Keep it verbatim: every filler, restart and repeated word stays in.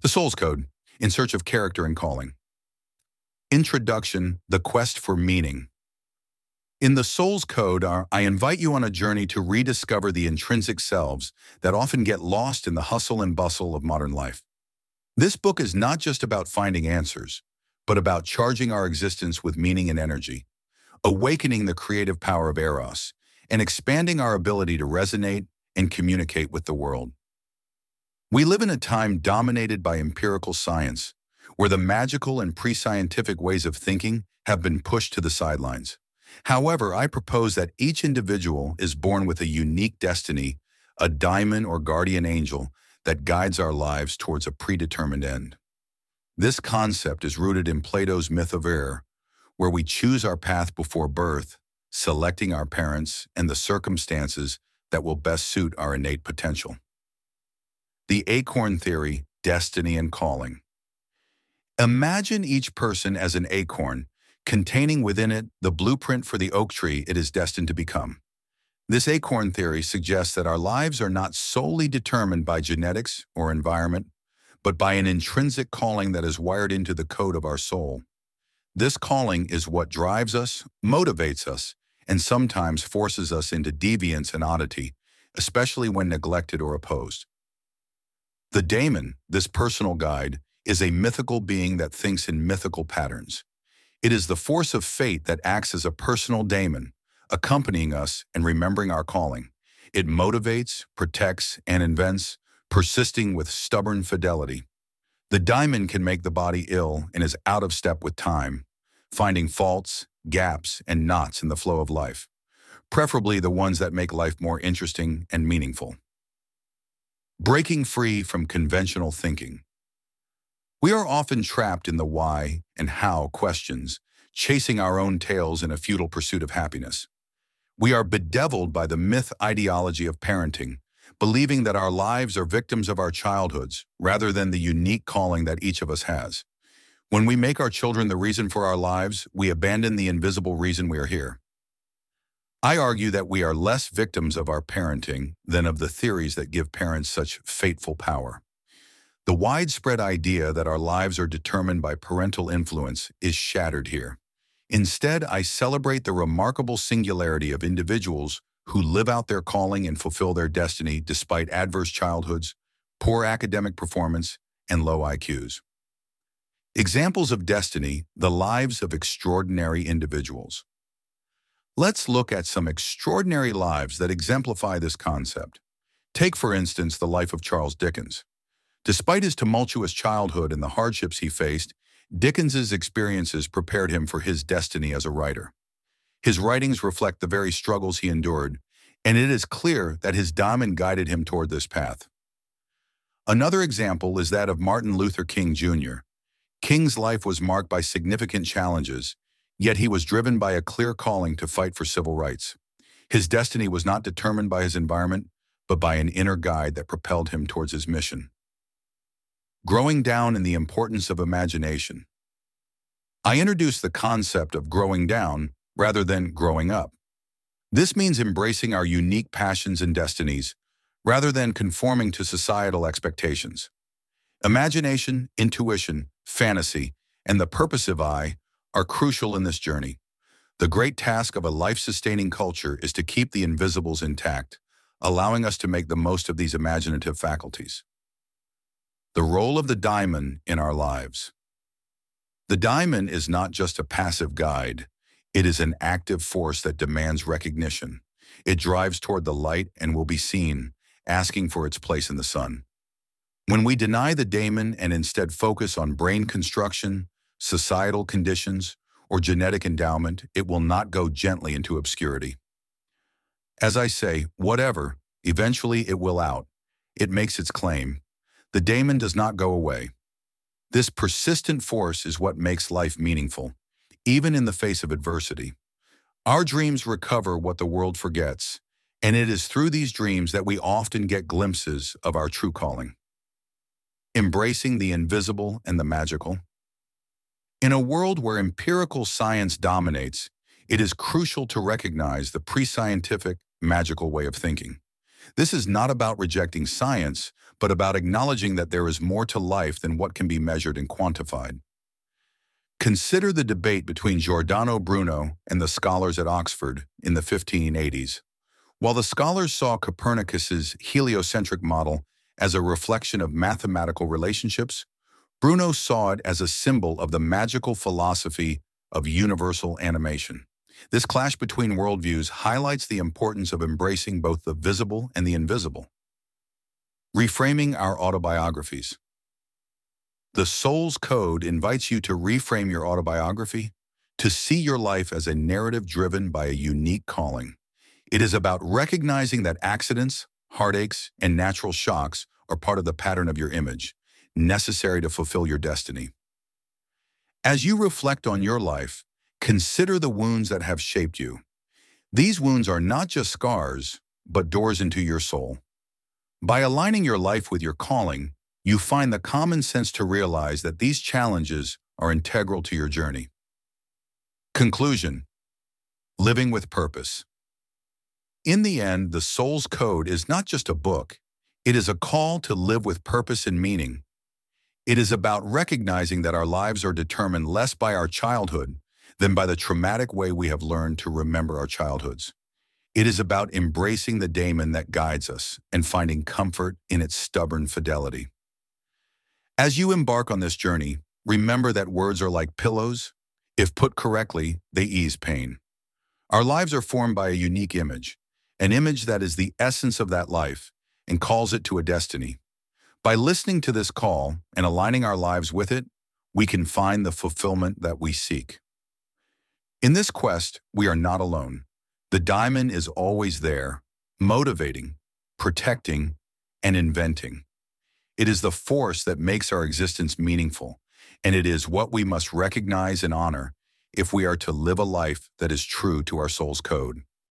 The Soul's Code, In Search of Character and Calling. Introduction, The Quest for Meaning. In The Soul's Code, I invite you on a journey to rediscover the intrinsic selves that often get lost in the hustle and bustle of modern life. This book is not just about finding answers, but about charging our existence with meaning and energy, awakening the creative power of Eros, and expanding our ability to resonate and communicate with the world. We live in a time dominated by empirical science, where the magical and pre-scientific ways of thinking have been pushed to the sidelines. However, I propose that each individual is born with a unique destiny, a daimon or guardian angel that guides our lives towards a predetermined end. This concept is rooted in Plato's myth of Er, where we choose our path before birth, selecting our parents and the circumstances that will best suit our innate potential. The Acorn Theory, Destiny and Calling. Imagine each person as an acorn, containing within it the blueprint for the oak tree it is destined to become. This acorn theory suggests that our lives are not solely determined by genetics or environment, but by an intrinsic calling that is wired into the code of our soul. This calling is what drives us, motivates us, and sometimes forces us into deviance and oddity, especially when neglected or opposed. The daemon, this personal guide, is a mythical being that thinks in mythical patterns. It is the force of fate that acts as a personal daemon, accompanying us and remembering our calling. It motivates, protects, and invents, persisting with stubborn fidelity. The daemon can make the body ill and is out of step with time, finding faults, gaps, and knots in the flow of life, preferably the ones that make life more interesting and meaningful. Breaking free from conventional thinking. We are often trapped in the why and how questions, chasing our own tails in a futile pursuit of happiness. We are bedeviled by the myth ideology of parenting, believing that our lives are victims of our childhoods rather than the unique calling that each of us has. When we make our children the reason for our lives, we abandon the invisible reason we are here. I argue that we are less victims of our parenting than of the theories that give parents such fateful power. The widespread idea that our lives are determined by parental influence is shattered here. Instead, I celebrate the remarkable singularity of individuals who live out their calling and fulfill their destiny despite adverse childhoods, poor academic performance, and low I Qs. Examples of destiny, the lives of extraordinary individuals. Let's look at some extraordinary lives that exemplify this concept. Take, for instance, the life of Charles Dickens. Despite his tumultuous childhood and the hardships he faced, Dickens's experiences prepared him for his destiny as a writer. His writings reflect the very struggles he endured, and it is clear that his daemon guided him toward this path. Another example is that of Martin Luther King Junior King's life was marked by significant challenges, yet he was driven by a clear calling to fight for civil rights. His destiny was not determined by his environment, but by an inner guide that propelled him towards his mission. Growing down in the importance of imagination. I introduced the concept of growing down rather than growing up. This means embracing our unique passions and destinies rather than conforming to societal expectations. Imagination, intuition, fantasy, and the purposive eye are crucial in this journey. The great task of a life-sustaining culture is to keep the invisibles intact, allowing us to make the most of these imaginative faculties. The role of the daimon in our lives. The daimon is not just a passive guide. It is an active force that demands recognition. It drives toward the light and will be seen, asking for its place in the sun. When we deny the daimon and instead focus on brain construction, societal conditions, or genetic endowment, it will not go gently into obscurity. As I say, whatever, eventually it will out. It makes its claim. The daemon does not go away. This persistent force is what makes life meaningful, even in the face of adversity. Our dreams recover what the world forgets, and it is through these dreams that we often get glimpses of our true calling. Embracing the invisible and the magical. In a world where empirical science dominates, it is crucial to recognize the pre-scientific, magical way of thinking. This is not about rejecting science, but about acknowledging that there is more to life than what can be measured and quantified. Consider the debate between Giordano Bruno and the scholars at Oxford in the fifteen eighties. While the scholars saw Copernicus's heliocentric model as a reflection of mathematical relationships, Bruno saw it as a symbol of the magical philosophy of universal animation. This clash between worldviews highlights the importance of embracing both the visible and the invisible. Reframing our autobiographies. The Soul's Code invites you to reframe your autobiography, to see your life as a narrative driven by a unique calling. It is about recognizing that accidents, heartaches, and natural shocks are part of the pattern of your image, necessary to fulfill your destiny. As you reflect on your life, consider the wounds that have shaped you. These wounds are not just scars, but doors into your soul. By aligning your life with your calling, you find the common sense to realize that these challenges are integral to your journey. Conclusion: living with purpose. In the end, The Soul's Code is not just a book. It is a call to live with purpose and meaning. It is about recognizing that our lives are determined less by our childhood than by the traumatic way we have learned to remember our childhoods. It is about embracing the daemon that guides us and finding comfort in its stubborn fidelity. As you embark on this journey, remember that words are like pillows. If put correctly, they ease pain. Our lives are formed by a unique image, an image that is the essence of that life and calls it to a destiny. By listening to this call and aligning our lives with it, we can find the fulfillment that we seek. In this quest, we are not alone. The diamond is always there, motivating, protecting, and inventing. It is the force that makes our existence meaningful, and it is what we must recognize and honor if we are to live a life that is true to our soul's code.